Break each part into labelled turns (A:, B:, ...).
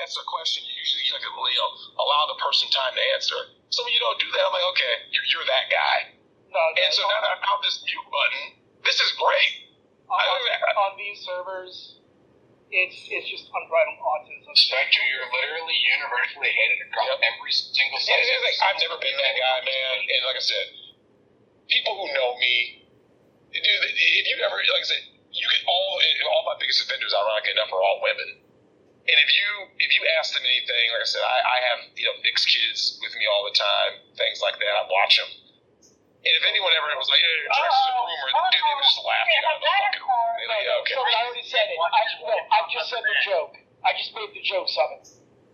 A: ask a question, you usually allow the person time to answer. So when you don't do that, I'm like, okay, you're that guy.
B: No,
A: and so now that I found this mute button, this is great.
B: On these servers, it's just unbridled autism.
C: Spectre, you're literally universally hated across every single site.
A: I've never been that guy, man. And like I said, people who know me, dude, if you ever, like I said, you get all my biggest offenders, ironically enough, are all women. And if you ask them anything, like I said, I have mixed kids with me all the time, things like that. I watch them. And if anyone ever was like, "Hey, Trax is a groomer," dude, they would just laugh you out of the fucking room. They're like, "Yeah, okay."
B: So I already said it. I just said the joke. I just made the joke, Summit.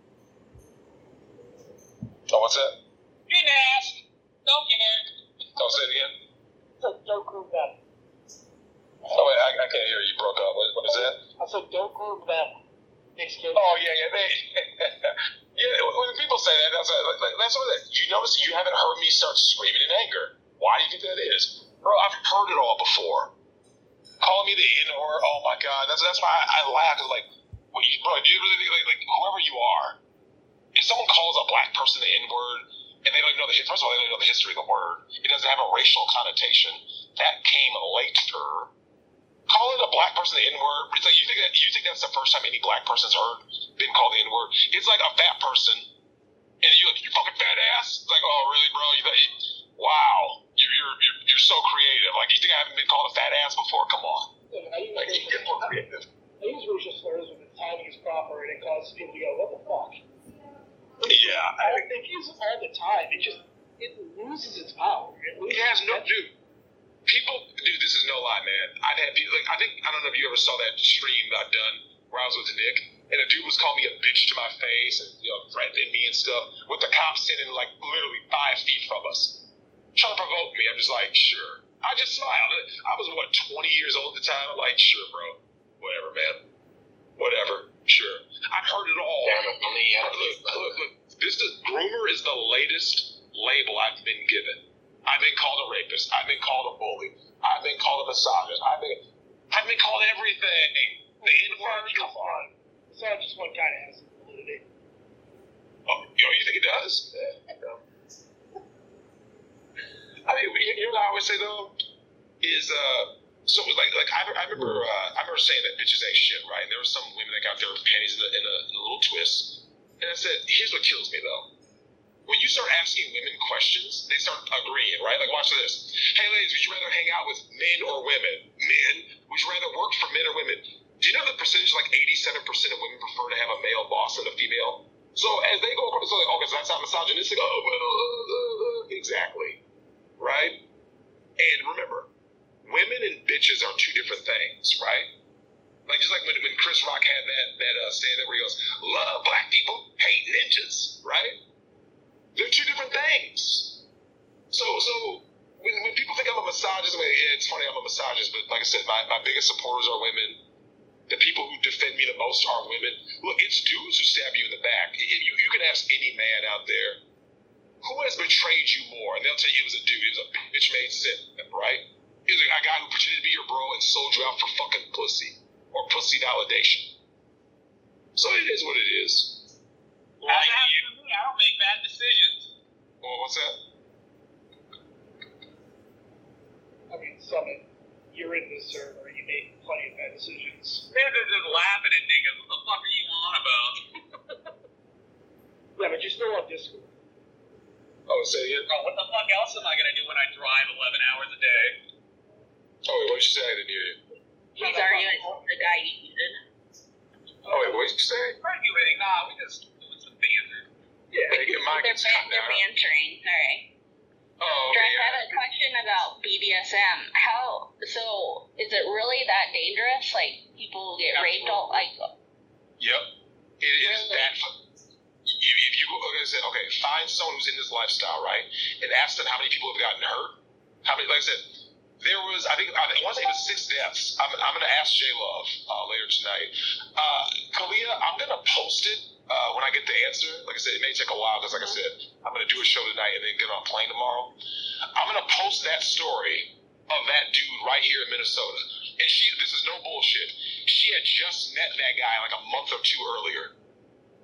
A: Oh, what's that?
D: Didn't ask. Don't care.
A: Don't say it again.
B: So don't groom them.
A: Oh wait, I can't hear you. You broke up. What is that?
B: I said don't groom them. Mixed kids.
A: Oh yeah. Yeah. When people say that, that's what it is. You notice you haven't heard me start screaming in anger. Why do you think that is? Bro, I've heard it all before. Calling me the N-word, oh my God. That's why I laugh. Like, bro, do you really think, like whoever you are, if someone calls a black person the N-word, and they don't know first of all, they don't know the history of the word, it doesn't have a racial connotation. That came later. Calling a black person the N-word, it's like, you think that's the first time any black person's been called the N-word? It's like a fat person, and you're like, you fucking fat ass? It's like, oh, really, bro? Wow, you're so creative. Like, you think I haven't been called a fat ass before? Come on.
B: Like, you get more creative. I use racial slurs when the timing is proper and it causes people to go, what the fuck?
A: Yeah.
B: If you use it all the time, it loses its power.
A: It has no, dude. Dude, this is no lie, man. I've had people, I don't know if you ever saw that stream that I've done where I was with Nick, and a dude was calling me a bitch to my face and, threatening me and stuff, with the cops sitting like literally 5 feet from us. Trying to provoke me. I'm just like, sure. I just smiled. I was 20 years old at the time. I'm like, sure, bro. Whatever, man. Whatever. Sure. I've heard it all. Look. Groomer is the latest label I've been given. I've been called a rapist. I've been called a bully. I've been called a misogynist. I've been called everything. The N-word, come on.
B: Misogynist one kind of has some validity.
A: Oh, you think it does? I mean, you know what I always say though is so like I remember saying that bitches ain't shit, right? And there were some women that got their panties in a little twist, and I said, here's what kills me though. When you start asking women questions, they start agreeing, right? Like, watch this. Hey, ladies, would you rather hang out with men or women? Men. Would you rather work for men or women? Do you know the percentage? Like 87% of women prefer to have a male boss than a female. So as they go across, so like, okay, so that's not misogynistic. Oh, well, exactly. Right? And remember, women and bitches are two different things, right? Like, just like when Chris Rock had that stand-up where he goes, love black people, hate ninjas, right? They're two different things. So when people think I'm a misogynist, it's funny I'm a misogynist, but like I said, my biggest supporters are women. The people who defend me the most are women. Look, it's dudes who stab you in the back. You can ask any man out there, who has betrayed you more? And they'll tell you it was a dude. It was a bitch made sin, right? It was a guy who pretended to be your bro and sold you out for fucking pussy or pussy validation. So it is what it is.
D: Well, that's happening to me. I don't make bad decisions.
A: Well, what's that?
B: I mean, Summit, you're in this server. You made plenty of bad decisions.
D: They're just laughing at niggas. What the fuck are you on about?
B: Yeah, but you're still on Discord.
A: Oh, say it again?
D: Bro, what the fuck else am I gonna do when I drive 11 hours a day?
A: Oh, wait, what did you say? I didn't hear you.
E: He's arguing with the guy you needed.
A: Oh, wait, what did you say?
D: Arguing? Nah, we just doing some banter.
A: Yeah,
E: They're bantering. Alright.
A: Oh,
E: Dress,
A: yeah.
E: I have a question about BDSM. So is it really that dangerous? Like, people get raped all, like...
A: Yep. It is
E: Really?
A: that. If you, like I said, okay, find someone who's in this lifestyle, right, and ask them how many people have gotten hurt. How many, like I said, there was, I think, I want to say it was 6 deaths. I'm going to ask J Love later tonight. Kalia, I'm going to post it when I get the answer. Like I said, it may take a while because, like I said, I'm going to do a show tonight and then get on a plane tomorrow. I'm going to post that story of that dude right here in Minnesota. And this is no bullshit. She had just met that guy like a month or two earlier. She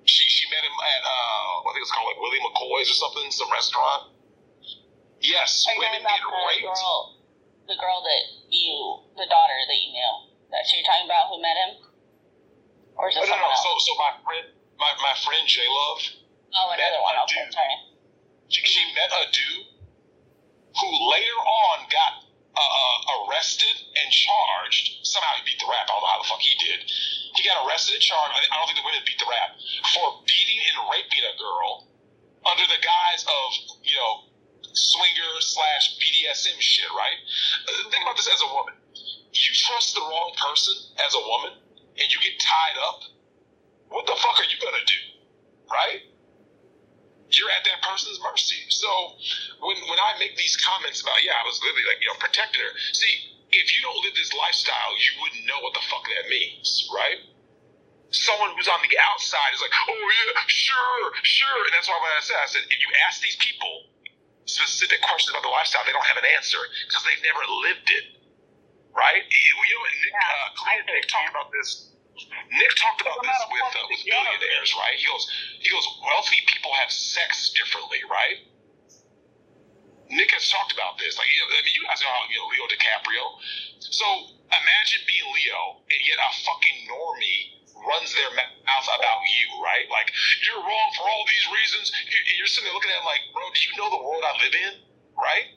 A: met him at I think it's called like Willie McCoy's or something, some restaurant. Yes,
E: Are you
A: women
E: talking
A: get
E: about
A: raped.
E: the girl the daughter that you knew? That's who you're talking about who met him? Or is it someone else?
A: So my friend J Love.
E: Oh, another one. Okay, sorry.
A: She met a dude who later on got arrested and charged. Somehow he beat the rap. I don't know how the fuck he did. He got arrested and charged. I don't think the women beat the rap for beating and raping a girl under the guise of, swinger / BDSM shit, right? Think about this as a woman. You trust the wrong person as a woman and you get tied up. What the fuck are you gonna do, right? You're at that person's mercy. So when I make these comments about, I was literally like, protecting her. See, if you don't live this lifestyle, you wouldn't know what the fuck that means, right? Someone who's on the outside is like, oh yeah, sure. And that's why when I said, if you ask these people specific questions about the lifestyle, they don't have an answer because they've never lived it, right? Nick talked about this. Nick talked about this with billionaires, right? He goes, wealthy people have sex differently, right? Nick has talked about this. Like, you guys know Leo DiCaprio. So imagine being Leo and yet a fucking normie runs their mouth about you, right? Like, you're wrong for all these reasons. And you're sitting there looking at him like, bro, do you know the world I live in, right?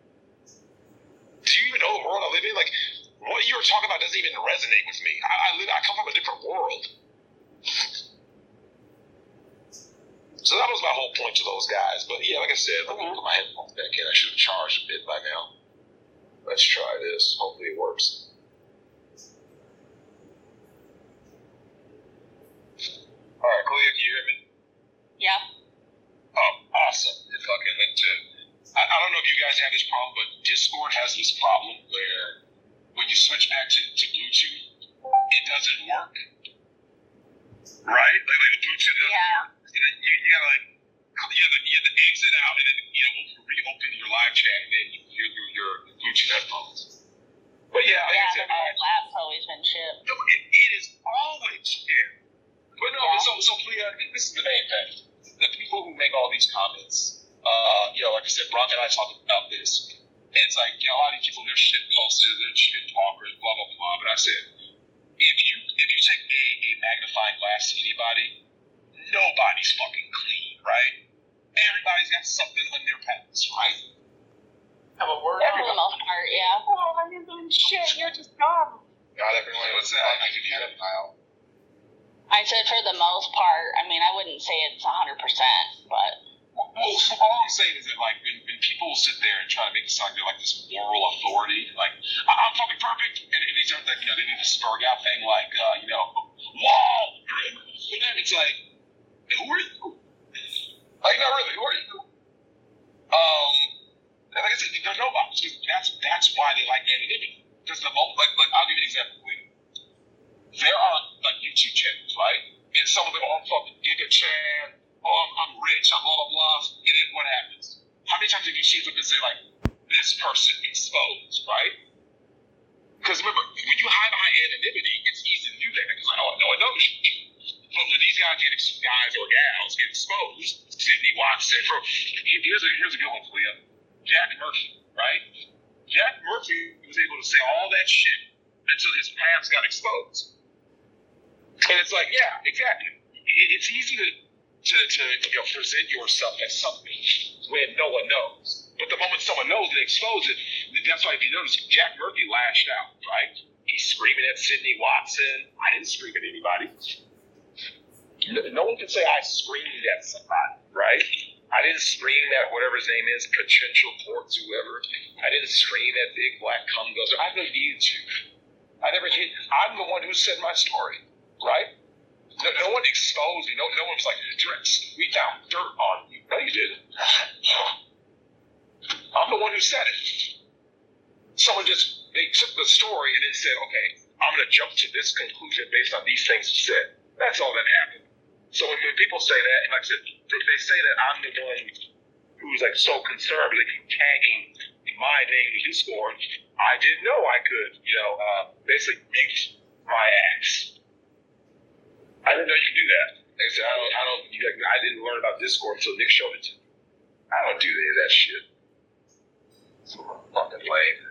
A: Do you even know the world I live in? Like, what you were talking about doesn't even resonate with me. I come from a different world. So that was my whole point to those guys. But yeah, like I said, let me put my headphones back in. I should have charged a bit by now. Let's try this. Hopefully it works. All right, Kalia, can you hear me?
E: Yeah.
A: Oh, awesome. It fucking went to... I don't know if you guys have this problem, but Discord has this problem where when you switch back to Bluetooth, it doesn't work. Right? Like the Bluetooth doesn't work. You gotta you have to exit out and then reopen your live chat and then you hear through your Bluetooth headphones. But like I said,
E: the lap's always been shipped.
A: It is always shipped. But no, so Clea, this is the main thing. The people who make all these comments, like I said, Brock and I talked about this. And it's like, a lot of these people, they're shit posters, they're shit talkers, blah, blah, blah. But I said, if you take a magnifying glass to anybody, nobody's fucking clean, right? Everybody's got something on their pants, right?
B: Have a word
E: For the most part, yeah.
B: Oh, I didn't do shit. You're just dumb.
A: Not everyone. What's that? I can hear it, Kyle.
E: I said for the most part. I mean, I wouldn't say it's 100%, but...
A: Well, all I'm saying is that, like, when people sit there and try to make it sound like they're, like, this moral authority, like, I'm fucking perfect, and they start, like, they do the Spurg out thing, like, wall! And then it's like, who are you? Like, not really, who are you? And like I said, there's nobody. That's why they like anonymity. Because the moment, like, I'll give you an example. There are, like, YouTube channels, right? And some of them are fucking Giga Chan, I'm rich, I'm blah, blah, blah. And then what happens? How many times have you seen something say, like, this person exposed, right? Because remember, when you hide behind anonymity, it's easy to do that. Because, like, no one knows you. But when these guys or gals get exposed, Sydney Watson, here's a good one for you. Jack Murphy, right? Jack Murphy was able to say all that shit until his pants got exposed. And it's like, yeah, exactly. It's easy to present yourself as something when no one knows. But the moment someone knows and expose it, that's why if you notice, Jack Murphy lashed out, right? He's screaming at Sydney Watson. I didn't scream at anybody. No one can say I screamed at somebody, right? I didn't scream at whatever his name is, potential courts, whoever. I didn't scream at Big Black Cum Guzzler. I never needed to. I never hit. I'm the one who said my story, right? No one exposed me. No one was like, we found dirt on you. No, you didn't. I'm the one who said it. They took the story and then said, okay, I'm going to jump to this conclusion based on these things you said. That's all that happened. So when people say that, and like I said, they say that I'm the one who's like so concerned with tagging my name in Discord, I didn't know I could, basically mute my ass. I didn't know you could do that. Like I said, I didn't learn about Discord until Nick showed it to me. I don't do any of that shit. So fucking lame.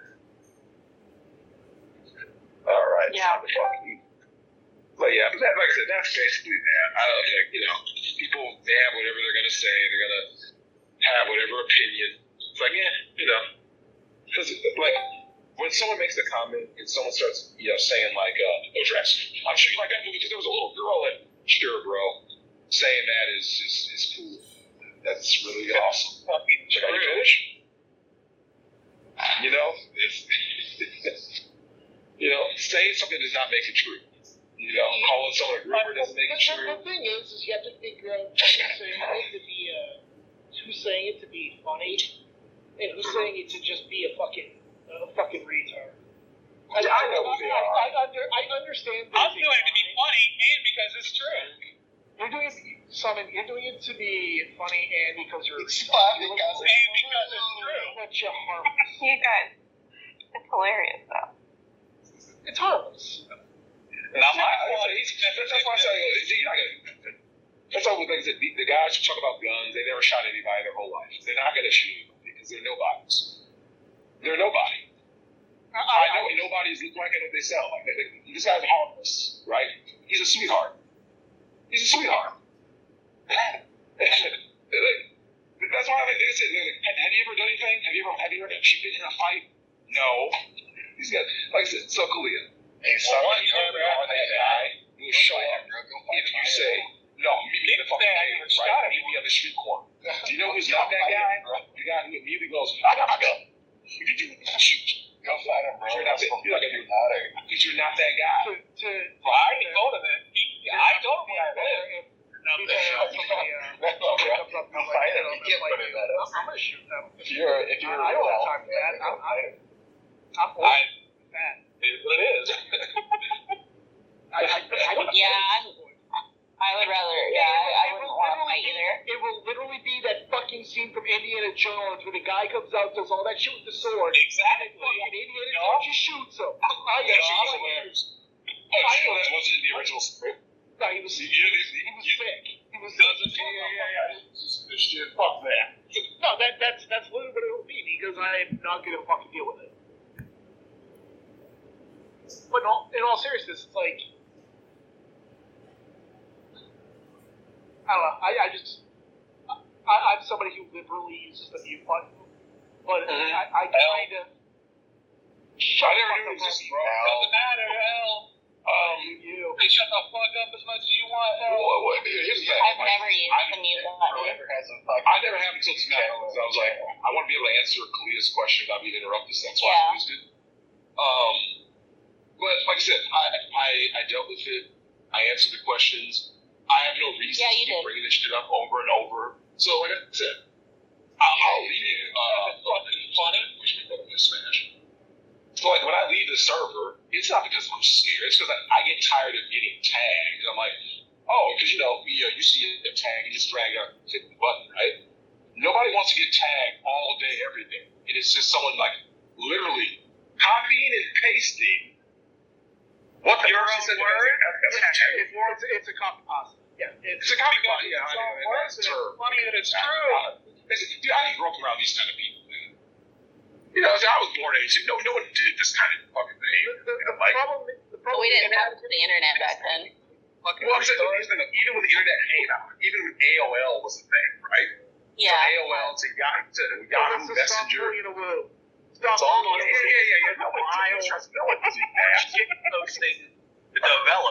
A: All right.
E: Yeah.
A: But yeah, but like I said, that's basically that. I don't think, people, they have whatever they're gonna say. They're gonna have whatever opinion. It's like, because like when someone makes a comment and someone starts, saying like, "Oh, Drax, I'm sure you like that movie because there was a little girl in." Sure, bro. Saying that is cool. That's really awesome. Check out your finish. Saying something does not make it true. Calling someone a groomer doesn't make it true.
B: The thing is you have to figure out who's saying it to be funny, and who's saying it to just be a fucking retard.
A: I know who they are.
B: I understand.
D: I'm doing it to be funny and because it's true.
B: You're doing it to be funny and because you're
C: It's funny because
D: it's true.
B: But you're harmless.
E: You guys, it's hilarious though.
B: It's harmless.
D: Now my
A: That's why I say you're not gonna. That's all. Like I said, the guys who talk about guns, they never shot anybody their whole life. They're not gonna shoot anybody because they're nobodies. They're nobody. I know what nobodies look like and what they sound like. This guy's harmless, right? He's a sweetheart. That's why like I said, have you ever done anything? Have you ever been in a fight? No. These guys, like I said, so Kalia.
C: Hey, someone cover
A: that guy will show up if you say, no, meet me in the fucking cave, right? Meet me on the street corner. Do you know who's not that guy? The guy who immediately goes, I got my gun. Did you shoot?
C: Go fight him, bro.
A: You're not that guy. Because you're not that guy.
D: I already told him that. I told him I would.
B: I'm gonna shoot them.
C: If you're
B: I don't have time for that. I'm old. Fat.
D: It is what it is.
E: I would rather. I wouldn't want to fight either.
B: It will literally be that fucking scene from Indiana Jones where the guy comes out, does all that shit with the sword.
D: Exactly.
B: Fucking Indiana Jones just shoots him.
A: That shit was hilarious. Was it in the original script?
B: No, he was sick. He was
A: This shit, fuck that.
B: No, that's literally what it will be because I am not gonna fucking deal with it. But in all seriousness, it's like I don't know. I'm somebody who liberally uses the mute button, but I kind of shut the fuck up.
D: Doesn't matter, hell.
B: You.
D: Hey, shut the fuck up as much as you want.
A: Here's the thing.
E: I've never used the mute button.
A: I never have until tonight. So I was like, I want to be able to answer Kalia's question without being interrupted. So that's why I used it. But like I said, I dealt with it. I answered the questions. I have no reason to keep bringing this shit up over and over. So like I said, I'll leave.
D: Funny.
A: Which we put in this Smash. So like when I leave the server, it's not because I'm scared. It's because I get tired of getting tagged. I'm like, because you see a tag, you just drag it out, hit the button, right? Nobody wants to get tagged all day, every day. It is just someone like literally copying and pasting what the person said.
B: It's a copy pasta. Yeah,
A: it's a copy pasta. Yeah,
D: it's funny that it's true.
A: Dude, I grew up around these kind of people. I was born in 82. No one did this kind of fucking thing.
B: The problem
E: we didn't have the internet back then.
A: Well, I'm saying, even when the internet came out, even when AOL was a thing, right?
E: Yeah.
A: From AOL to Yahoo Messenger.
B: Stop.
A: Yeah. No one did that.
D: Posting to develop.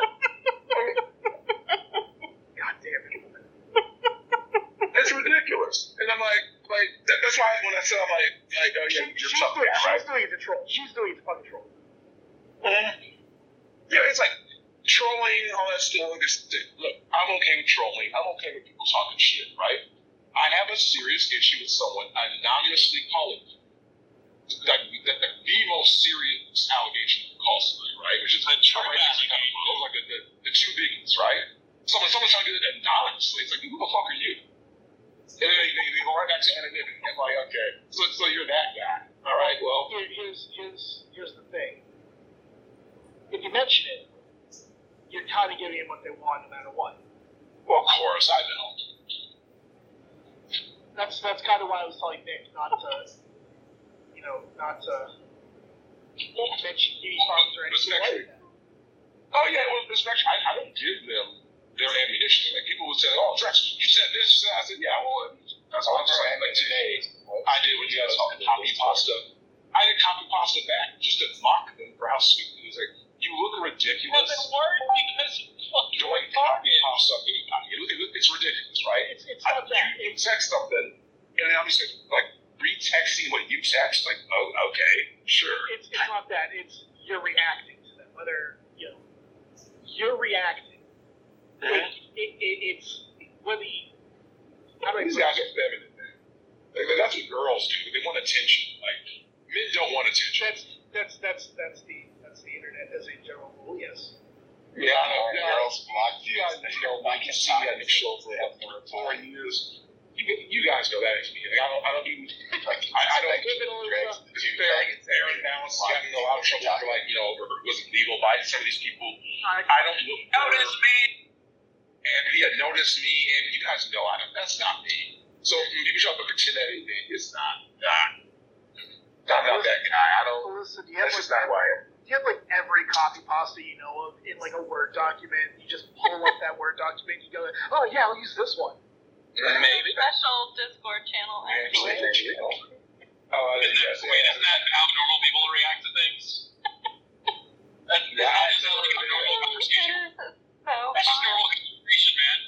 A: God damn it. It's ridiculous. And I'm like, that's why when I said, I'm like, oh yeah, you're something, right?
B: She's doing it to troll. She's doing it to fucking troll.
A: Yeah, it's like trolling, all that stuff. Look, I'm okay with trolling. I'm okay with people talking shit, right? I have a serious issue with someone anonymously calling me. The most serious allegation of call somebody, right? Which is like those are like the two biggies, right? Someone's trying to do it anonymously. It's like, who the fuck are you? And then they go right back to anonymity. I'm like, okay, so you're that guy. All right, well.
B: Here's the thing. If you mention it, you're kind of giving them what they want no matter what.
A: Well, of course, I know.
B: That's kind of why I was telling Nick not to mention Kiwi Farms or anything like that.
A: Oh yeah, well, respect. I don't give them their ammunition. Like people would say, "Oh, Drex, you said this." I said, "Yeah, well, that's all I'm saying." Like today, I did what you guys call copy pasta. I did copy pasta back just to mock them for how sweet it was. Like, you look ridiculous.
D: Doesn't work because you fucking
A: doing copy pasta of anybody. It's ridiculous, right?
B: It's not that.
A: You text something, and then I'm just like retexting what you text. Like, oh, okay, sure.
B: It's not that. It's you're reacting to them. Whether you're reacting. It's whether
A: these guys are feminine, man. Like, that's what girls do. They want attention. Like, men don't want attention.
B: That's the internet as a general rule. Yes.
A: Yeah, I know.
C: Girls block
A: You guys know, like, you see that show for 4 years. You guys know that ain't me. Like, I don't do. Like, I don't. Fair and balanced. Got in a lot of trouble for was it legal by some of these people. I don't look.
D: Notice me.
A: And he had noticed me, and you guys know that's not me. So you try to pretend that anything, it's not that guy. I don't.
B: Listen,
A: That's just not who I am.
B: you have like every copy pasta you know of in like a Word document. You just pull up that Word document. You go, oh yeah, I'll use this one.
A: Maybe.
E: Special Discord channel, actually.
D: Isn't that how normal people react to things? That's not like a normal conversation. That's just normal conversation, man.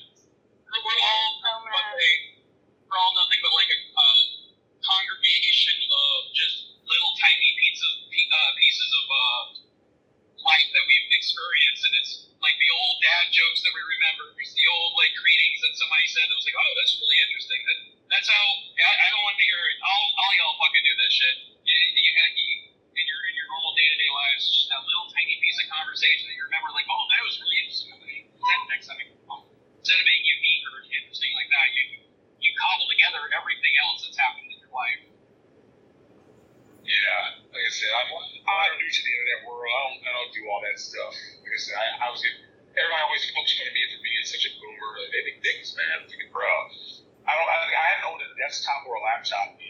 D: We're all nothing but like a congregation of just little tiny pieces of life that we've experienced, and it's like the old dad jokes that we remember. It's the old like greetings that somebody said that was like, oh, that's really interesting. That's how. I don't want to hear it. All y'all fucking do this shit. You in your normal day-to-day lives, just that little tiny piece of conversation that you remember, like, oh, that was really interesting. That next time you come, instead of being unique or interesting like that, you cobble together everything else that's happened in your life.
A: Yeah, like I said, I'm new to the internet world. I don't do all that stuff. Like I said, everybody always pokes fun at me for being such a boomer. They think things, man. I'm thinking, bro, I haven't owned a desktop or a laptop in